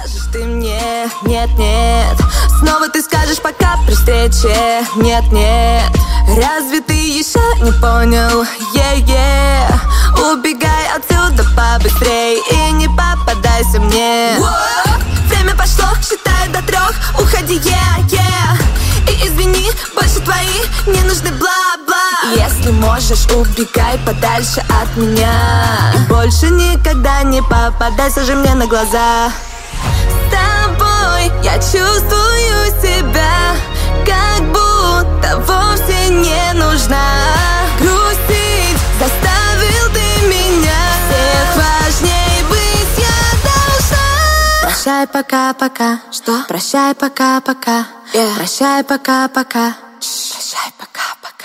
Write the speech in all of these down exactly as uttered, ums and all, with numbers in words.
Скажешь ты мне нет-нет, снова ты скажешь пока при встрече нет-нет. Разве ты еще не понял? Е-е, убегай отсюда побыстрей и не попадайся мне. Время пошло, считаю до трех, уходи, е-е. И извини, больше твои не нужны бла-бла. Если можешь, убегай подальше от меня и больше никогда не попадайся же мне на глаза. С тобой я чувствую себя, как будто вовсе не нужна. Грустить заставил ты меня, всех важней быть я должна. Прощай пока-пока. Что? Прощай пока-пока. Yeah. Прощай пока-пока. Прощай пока-пока.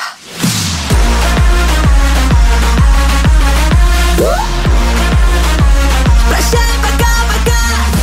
Прощай пока-пока.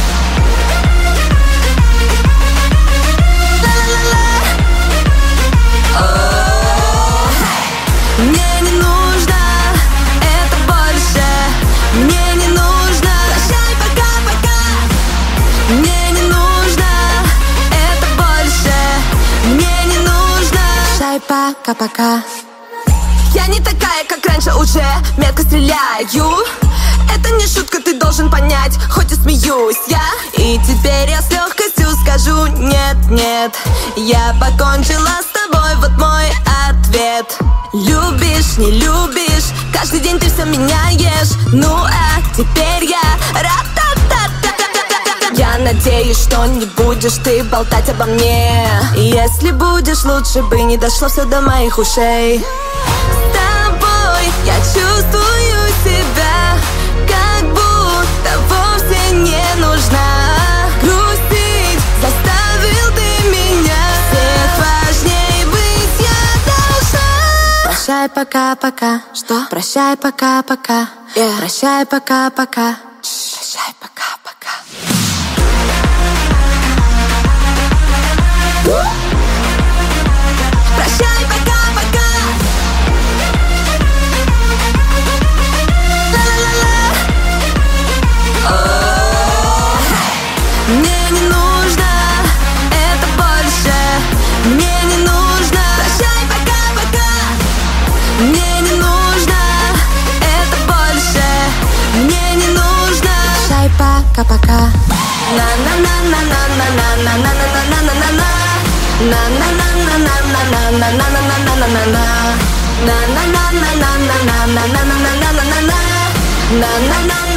Мне не нужно это больше. Мне не нужно. Прощай пока-пока. Мне не нужно это больше. Мне не нужно. Прощай пока-пока. Я не такая, как раньше, уже метко стреляю. Это не шутка, ты должен понять, хоть и смеюсь я. И теперь я с легкостью скажу нет-нет. Я покончила с тобой, вот мой ответ. Любишь, не любишь, каждый день ты все меняешь. Ну а теперь я ра-та-та-та-та-та-та. Я надеюсь, что не будешь ты болтать обо мне. И если будешь, лучше бы не дошло все до моих ушей. С тобой я чувствую себя, как будто вовсе не нужна. Грустить заставил ты меня, всех важней быть я должна. Прощай пока-пока. Что? Прощай пока-пока. Yeah. Прощай пока-пока. Прощай пока-пока. Прощай пока-пока. Мне не нужно это больше. Мне не нужно. Прощай пока-пока. Мне не нужно это больше. Мне не нужно. Прощай пока-пока. На-на-на-на-на-на-на-на-на-на-на-на-на-на. На-на-на-на-на-на-на-на-на-на-на-на. На-на-на-на-на-на-на-на-на-на-на. На-на-на.